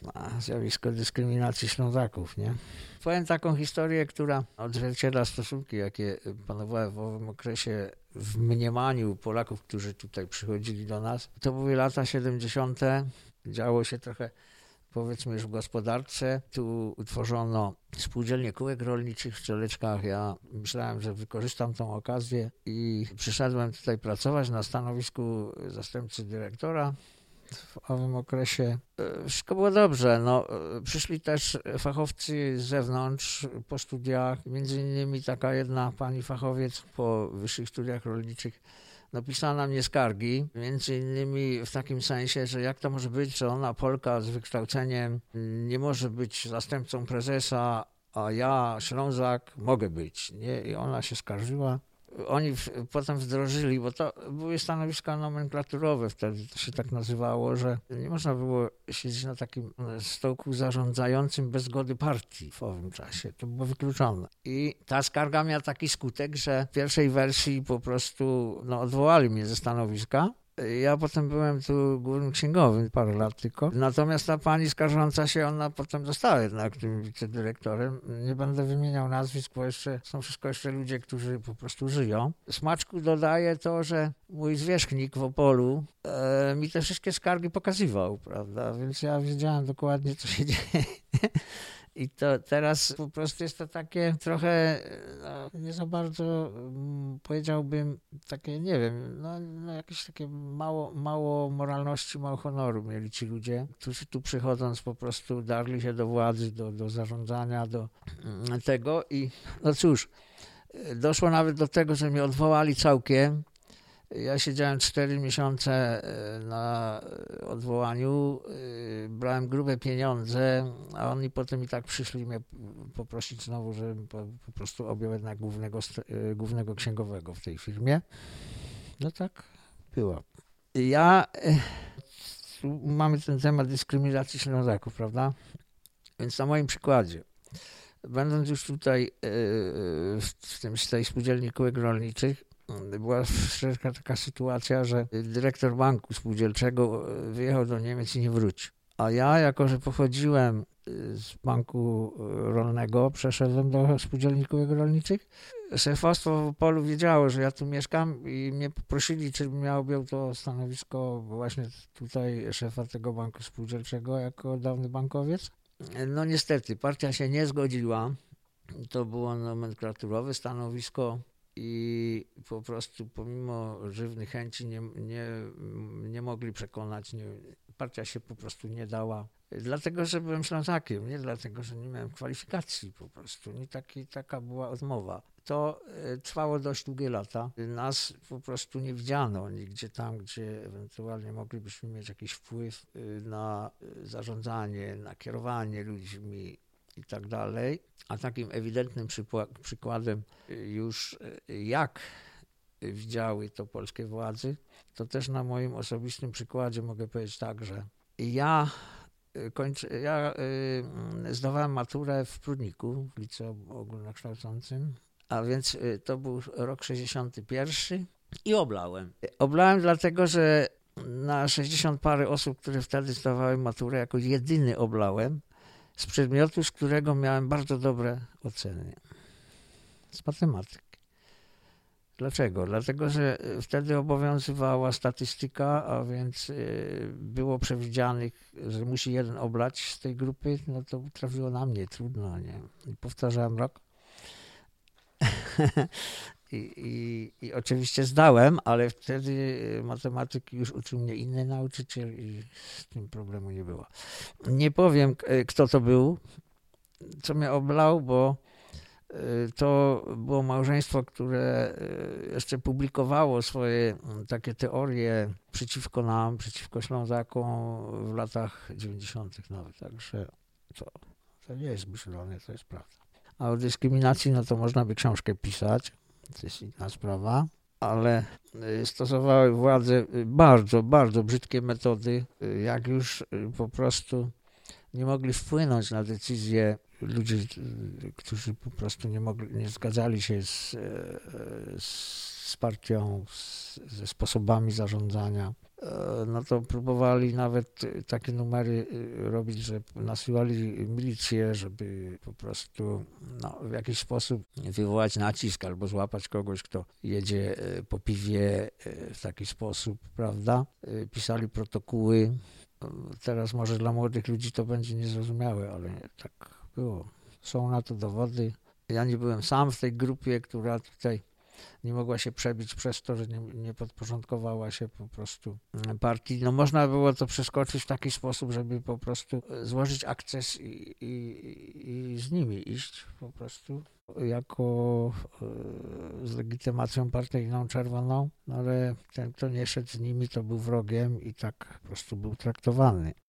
zjawisko dyskryminacji Ślązaków, nie? Powiem taką historię, która odzwierciedla stosunki, jakie panowały w owym okresie w mniemaniu Polaków, którzy tutaj przychodzili do nas. To były lata 70. Działo się trochę, powiedzmy, już w gospodarce. Tu utworzono spółdzielnię kółek rolniczych w Strzeleczkach. Ja myślałem, że wykorzystam tą okazję i przyszedłem tutaj pracować na stanowisku zastępcy dyrektora. W owym okresie wszystko było dobrze. Przyszli też fachowcy z zewnątrz po studiach, między innymi taka jedna pani fachowiec po wyższych studiach rolniczych napisała na mnie skargi, między innymi w takim sensie, że jak to może być, że ona, Polka z wykształceniem, nie może być zastępcą prezesa, a ja, Ślązak, mogę być. Nie? I ona się skarżyła. Oni potem wdrożyli, bo to były stanowiska nomenklaturowe wtedy, to się tak nazywało, że nie można było siedzieć na takim stołku zarządzającym bez zgody partii w owym czasie. To było wykluczone. I ta skarga miała taki skutek, że w pierwszej wersji po prostu odwołali mnie ze stanowiska. Ja potem byłem tu głównym księgowym parę lat tylko. Natomiast ta pani skarżąca się, ona potem została jednak tym wicedyrektorem. Nie będę wymieniał nazwisk, bo są wszystko jeszcze ludzie, którzy po prostu żyją. Smaczku dodaję to, że mój zwierzchnik w Opolu mi te wszystkie skargi pokazywał, prawda? Więc ja wiedziałem dokładnie, co się dzieje. I to teraz po prostu jest to takie trochę, nie za bardzo powiedziałbym, takie, nie wiem, jakieś takie mało moralności, mało honoru mieli ci ludzie, którzy tu przychodząc po prostu darli się do władzy, do zarządzania, do tego i no cóż, doszło nawet do tego, że mnie odwołali całkiem. Ja siedziałem 4 miesiące na odwołaniu, brałem grube pieniądze, a oni potem i tak przyszli mnie poprosić znowu, żebym po prostu objął jednak głównego księgowego w tej firmie. No tak było. Mamy ten temat dyskryminacji Ślązaków, prawda? Więc na moim przykładzie, będąc już tutaj w tej spółdzielni kółek rolniczych, była taka sytuacja, że dyrektor banku spółdzielczego wyjechał do Niemiec i nie wrócił. A ja, jako że pochodziłem z banku rolnego, przeszedłem do spółdzielni kółek rolniczych. Szefostwo w Opolu wiedziało, że ja tu mieszkam i mnie poprosili, czy bym ja objął to stanowisko właśnie tutaj szefa tego banku spółdzielczego jako dawny bankowiec. No niestety, partia się nie zgodziła. To było nomenklaturowe stanowisko. I po prostu pomimo żywnych chęci nie mogli przekonać, partia się po prostu nie dała. Dlatego, że byłem Ślązakiem, nie dlatego, że nie miałem kwalifikacji po prostu. Taka była odmowa. To trwało dość długie lata. Nas po prostu nie widziano nigdzie tam, gdzie ewentualnie moglibyśmy mieć jakiś wpływ na zarządzanie, na kierowanie ludźmi i tak dalej. A takim ewidentnym przykładem już jak widziały to polskie władze, to też na moim osobistym przykładzie mogę powiedzieć tak, że ja zdawałem maturę w Prudniku, w liceum ogólnokształcącym, a więc to był rok 61 i oblałem. Oblałem dlatego, że na 60 parę osób, które wtedy zdawały maturę, jako jedyny oblałem, z przedmiotu, z którego miałem bardzo dobre oceny. Z matematyki. Dlaczego? Dlatego, że wtedy obowiązywała statystyka, a więc było przewidzianych, że musi jeden oblać z tej grupy, no to trafiło na mnie, trudno, nie? I powtarzałem rok. I oczywiście zdałem, ale wtedy matematyki już uczył mnie inny nauczyciel i z tym problemu nie było. Nie powiem, kto to był, co mnie oblał, bo to było małżeństwo, które jeszcze publikowało swoje takie teorie przeciwko nam, przeciwko Ślązakom w latach 90. nawet. Także to nie jest myślone, to jest prawda. A o dyskryminacji, no to można by książkę pisać. To jest inna sprawa, ale stosowały władze bardzo, bardzo brzydkie metody, jak już po prostu nie mogli wpłynąć na decyzje ludzi, którzy po prostu nie zgadzali się z partią, ze sposobami zarządzania. no to próbowali nawet takie numery robić, że nasyłali milicję, żeby po prostu w jakiś sposób wywołać nacisk albo złapać kogoś, kto jedzie po piwie w taki sposób, prawda? Pisali protokoły. Teraz może dla młodych ludzi to będzie niezrozumiałe, ale tak było. Są na to dowody. Ja nie byłem sam w tej grupie, która tutaj nie mogła się przebić przez to, że nie podporządkowała się po prostu partii. No można było to przeskoczyć w taki sposób, żeby po prostu złożyć akces i z nimi iść po prostu jako z legitymacją partyjną czerwoną, no ale ten, kto nie szedł z nimi, to był wrogiem i tak po prostu był traktowany.